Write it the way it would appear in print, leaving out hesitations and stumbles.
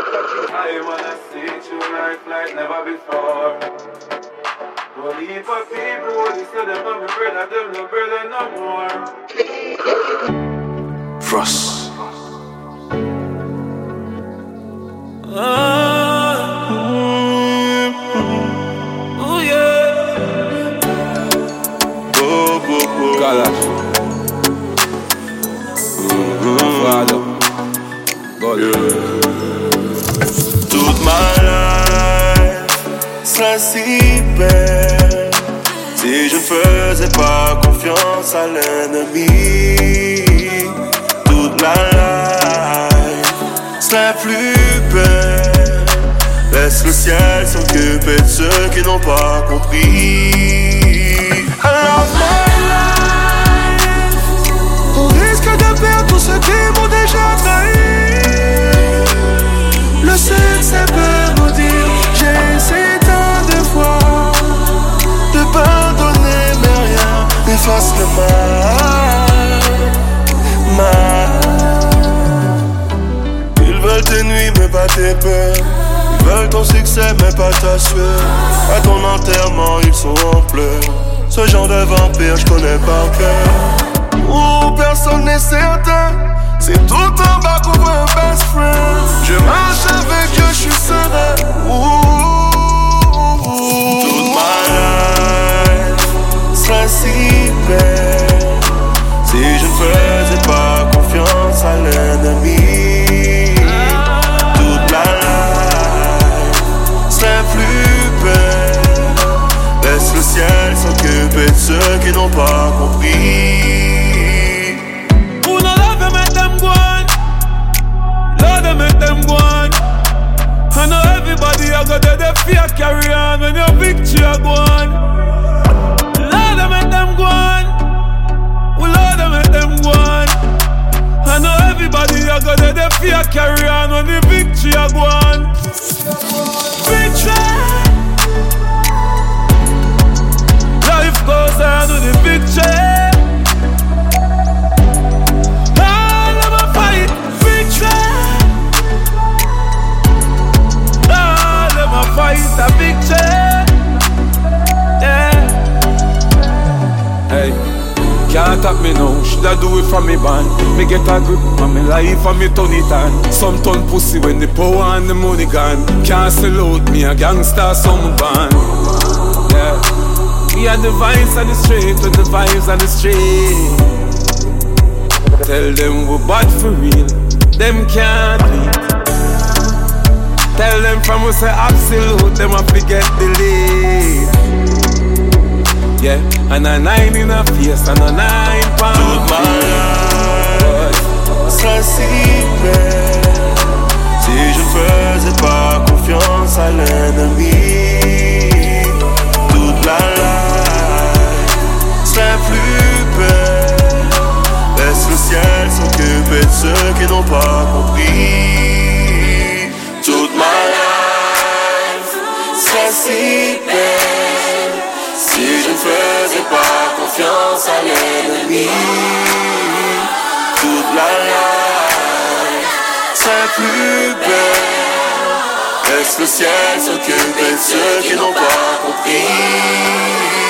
I wanna see you like never before. Don't leave for people who you say them not my brother, them no brother no more. Frost. Oh yeah. Go. Kalash. Father. God. Toute ma life serait si belle si je ne faisais pas confiance à l'ennemi. Toute ma life serait plus belle. Laisse le ciel s'occuper de ceux qui n'ont pas compris. I love my life. On risque de perdre tous ceux qui m'ont déjà trahi. Le succès peut nous dire j'ai essayé tant de fois de pardonner mais rien n'efface le mal. Ils veulent tes nuits mais pas tes peurs. Ils veulent ton succès mais pas ta sueur. À ton enterrement ils sont en pleurs. Ce genre de vampire je connais par cœur. Oh personne n'est certain. C'est tout en bas pour un best friend. Je marche avec Dieu, je suis serein. Toute ma life serait si belle si je ne faisais pas confiance à l'ennemi. Toute ma life serait plus belle. Laisse le ciel s'occuper de ceux qui n'ont pas compris. Make them go on. I know everybody I got the fear carry on when your victory I go on. Lord, I make them go on. Oh Lord, I make them go on. I know everybody I got the fear carry on when the victory I go on. Victory. Life goes on with the victory. Fight a victory, yeah. Hey, can't tap me now, shoulda do it from me band. Me get a grip on me life and me turn it on. Some turn pussy when the power and the money gone. Can't sell out me a gangster some band. Yeah, we are the vibes on the street with the vibes on the street. Tell them we're bad for real, them can't beat. Tell them from us say absolute, them a forget the lead. Yeah, and a 9 in a face and a 9 pound. Toute ma life serait si belle si je ne faisais pas confiance à l'ennemi. Toute la life serait plus belle. Laisse le ciel s'occuper de ceux qui n'ont pas compris. Toute ma life serait si belle si je ne faisais pas confiance à l'ennemi. Toute la life serait plus belle. Laisse le ciel s'occuper de ceux qui n'ont pas compris.